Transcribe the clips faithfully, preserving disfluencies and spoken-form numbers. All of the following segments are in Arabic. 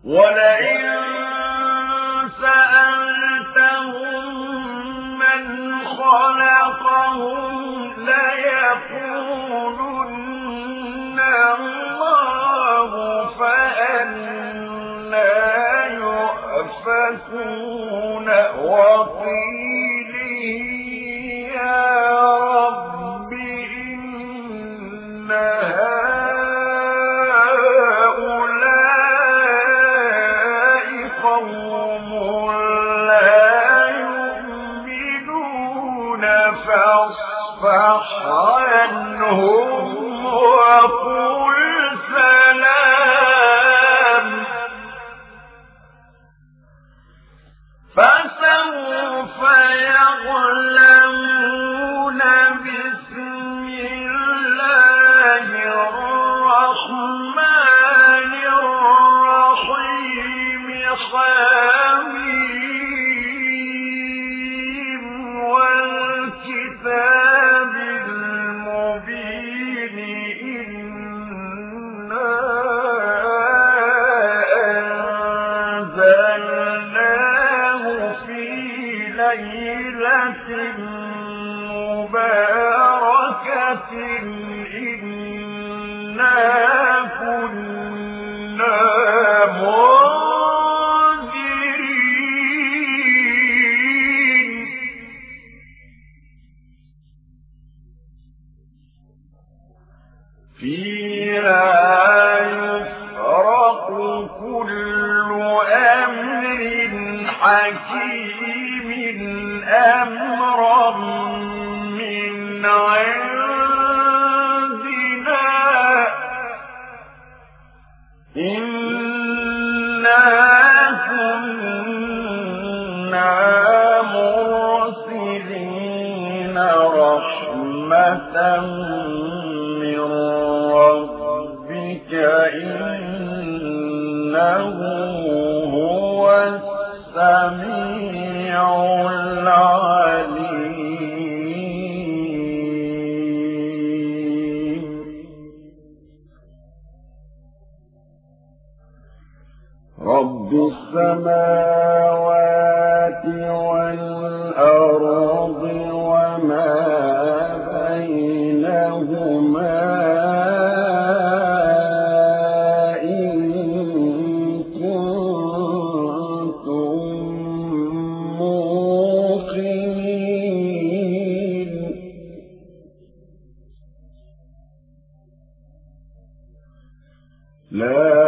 ولئن سألتهم من خلقهم ليقولن الله فأنى يؤفكون وقيله يا رب إن هؤلاء قوم لا يؤمنون فاصفح عنهم وقل سلام فسوف يعلمون بسم الله الرحمن الرحيم حميم والكتاب المبين إنا أنزلناه في ليلة مباركة إنا كنا منذرين فيها يفرق كل أمر حكيم أمرا من عندنا إنا كنا مرسلين رحمة من ربك إنه هو السميع العليم رب السماوات والأرض وما بينهما إن كنتم موقنين لا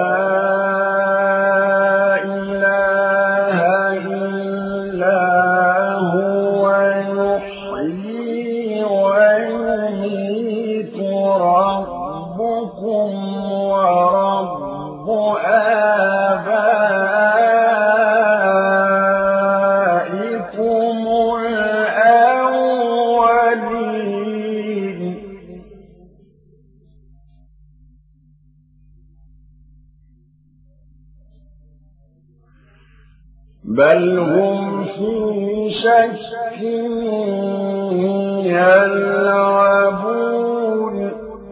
بل هم في شك يلعبون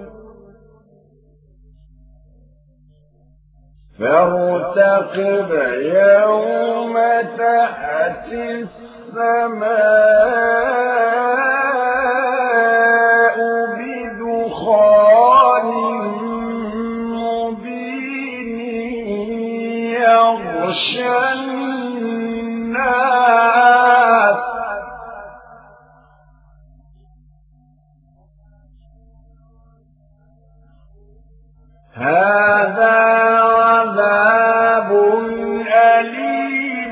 فارتقب يوم تأتي السماء بدخان مبين يغشى الناس هذا عذاب أليم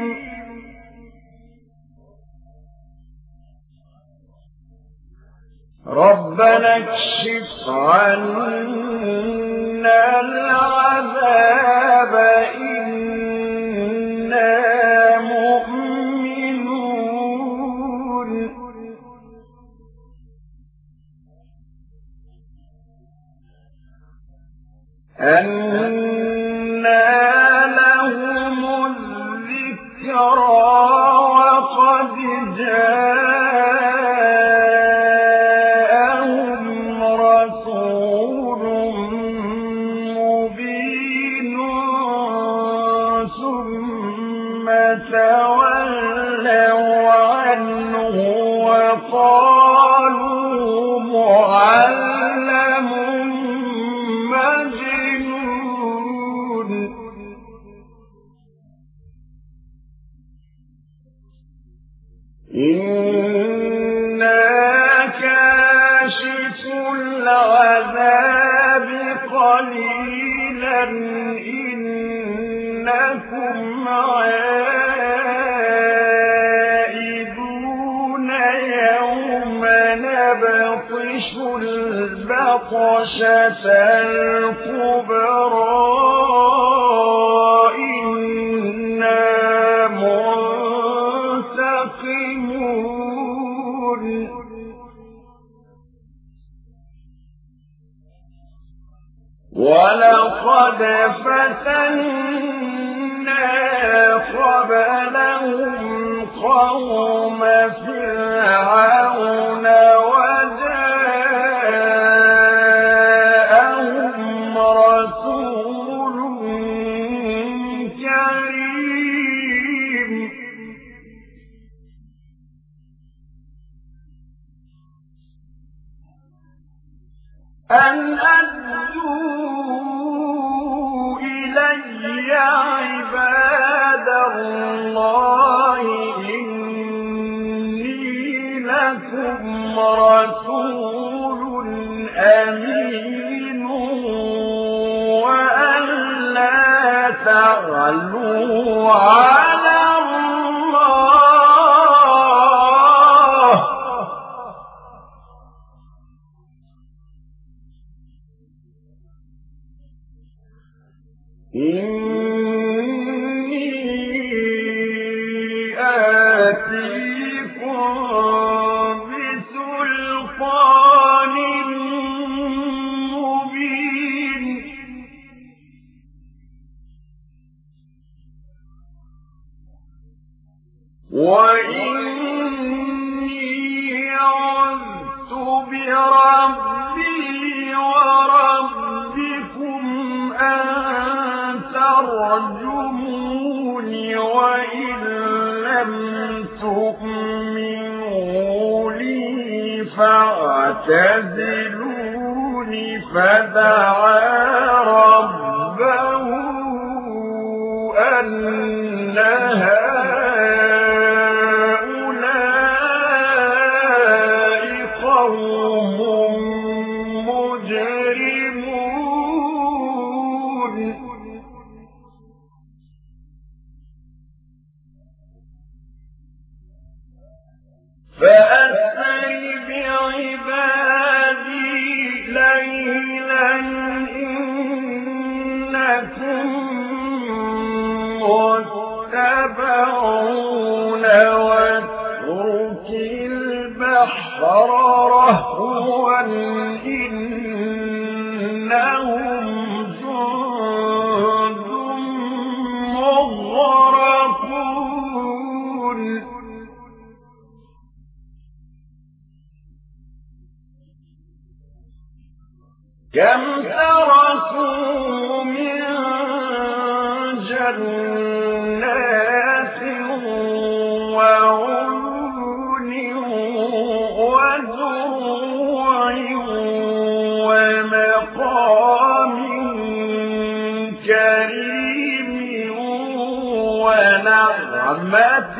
ربنا اكشف عنا العذاب إنا مؤمنون أنى لهم الذكرى وقد جاءهم رسول مبين إنكم عائدون يوم نبطش البطشة الكبرى إنا منتقمون ولقد فتنا قبلهم قوم فرعون وجاءهم رسول كريم أن أدوا إلي عباد الله إني لكم رسول أمين وأن لا تعلوا على الله إني آتيكم بسلطان مبين وإني عذت بربي وربكم أن ترجموني وإن لم تؤمنوا لي فاعتزلوني فدعا ربه أن هؤلاء قوم مجرمون فأسر بعبادي ليلا إنكم متبعون واترك البحر رهوا إنهم جند مغرقون كم تركوا من جنات وعيون وزروع ومقام كريم ونعمة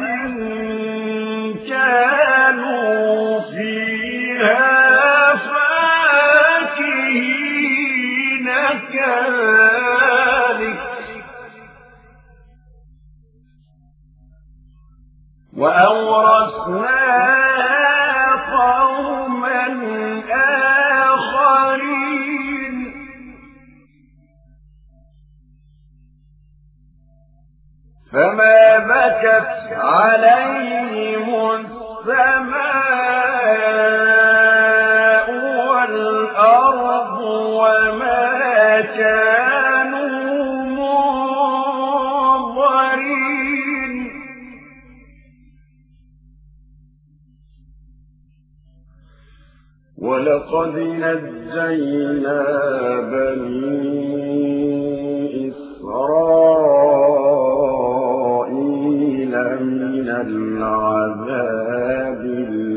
كانوا فيها كذلك وأورثناها قوما آخرين فما بكت عليهم السماء والأرض وما كانوا منظرين ولقد نجينا بني إسرائيل من العذاب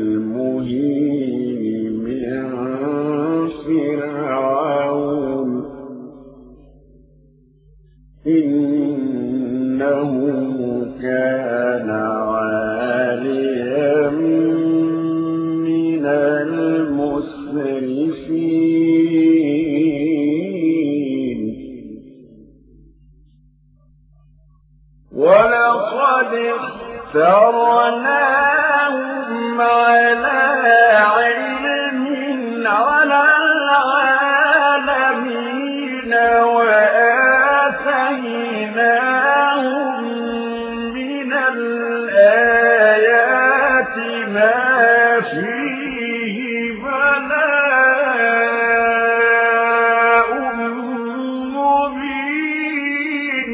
المهين من فرعون إنه كان عاليا من المسرفين. ولقد اخترناهم على علم على العالمين وآتيناهم من الآيات ما فيه بلاء مبين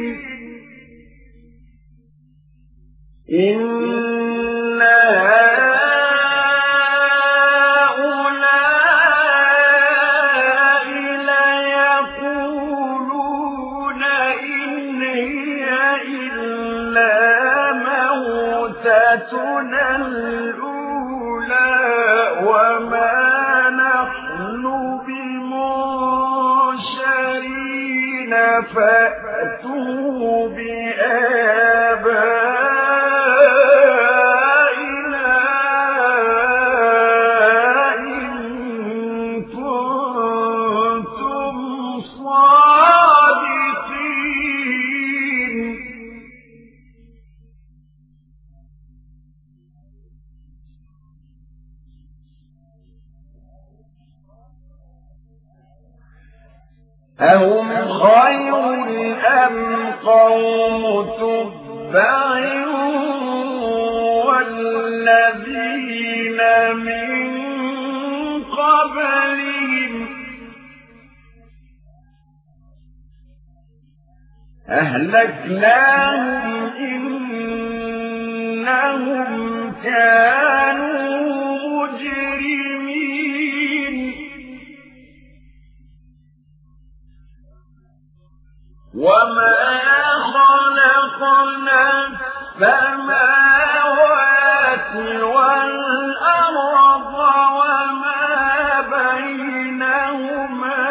إن هؤلاء ليقولون إن هي إلا موتتنا الأولى وما نحن بمنشرين فأتوا بآبائنا إن كنتم صادقين أهم خير أم قوم تبع والذين من قبلهم أهلكناهم إنهم كانوا مجرمين وما خلقنا السماوات والأرض وما بينهما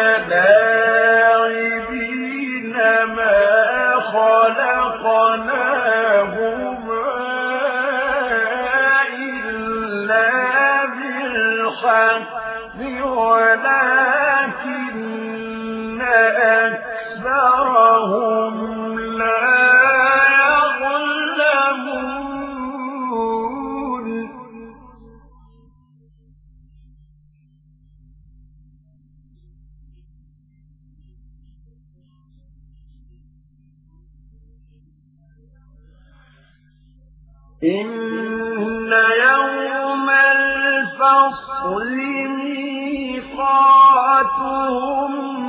لاعبين ما خلقناهما إلا بالحق ولكن أكثرهم لا يعلمون إن يوم الفصل ميقاتهم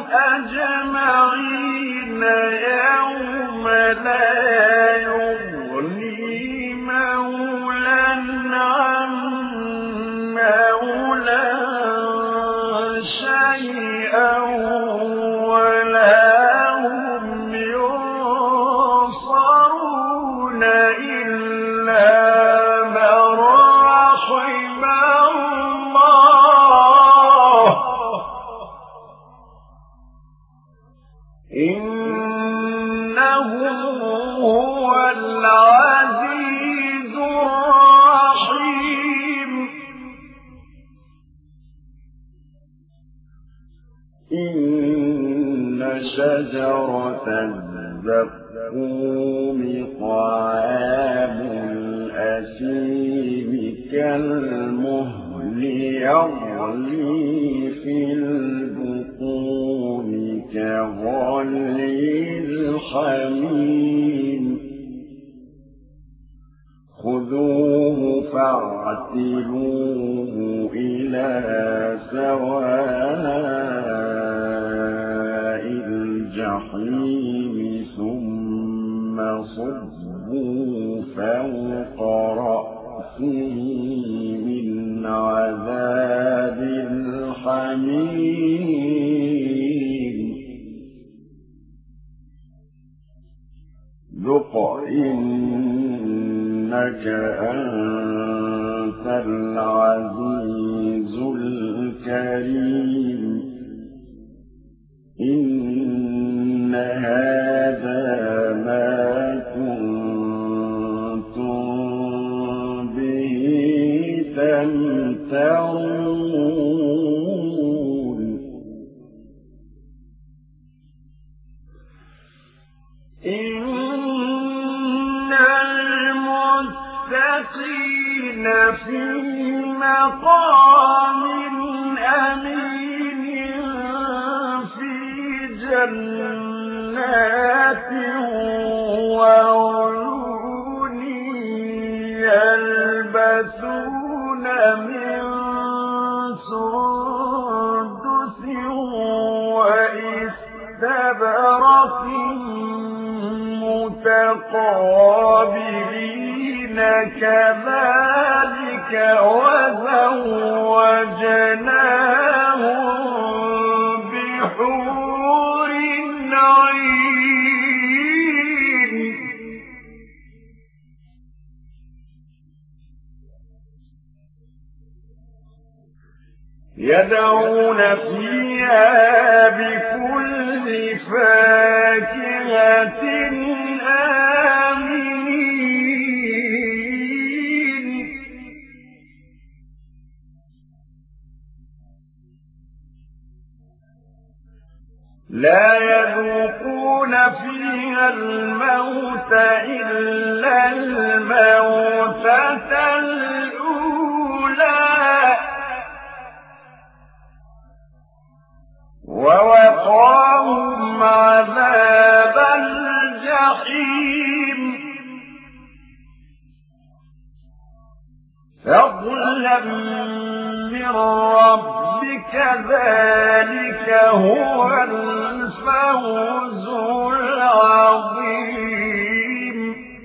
أجمعين يوم لا يغني مولى عن مولى شيئا ولا هم ينصرون إلا من رحم الله إنه هو العزيز الرحيم إن شجرة الزقوم طعام الأثيم كالمهل يغلي في البطون كغلي الحميم خذوه فاعتلوه إلى سواء الجحيم ثم صبوا فوق رأسه من عذاب الحميم ذق إنك أنت العزيز الكريم إن هذا ما كنتم به تمترون إن للمتقين في مقام أمين في جنات وعيون يلبسون من سندس وإستبرق متقابلين كذلك وزوجناهم بحور عين يدعون فيها بكل فاكهة آمنين لا يذوقون فيها الموت إلا الموتة الأولى ووقاهم عذاب الجحيم فضلا من ربك ذلك هو الفوز العظيم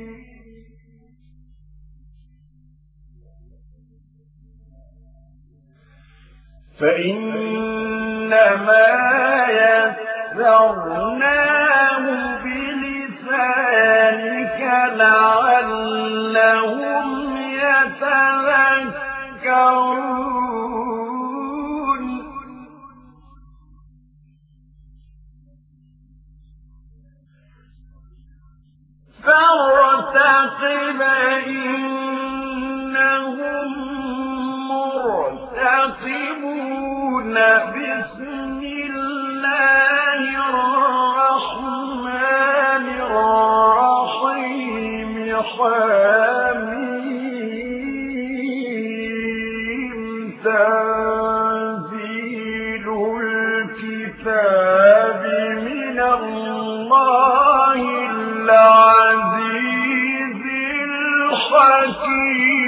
فإنما يسرناه بلسانك لعلهم يتذكرون فارتقب إنهم مرتقبون بسم الله الرحمن الرحيم حميم تنزيل الكتاب من الله العزيز الحكيم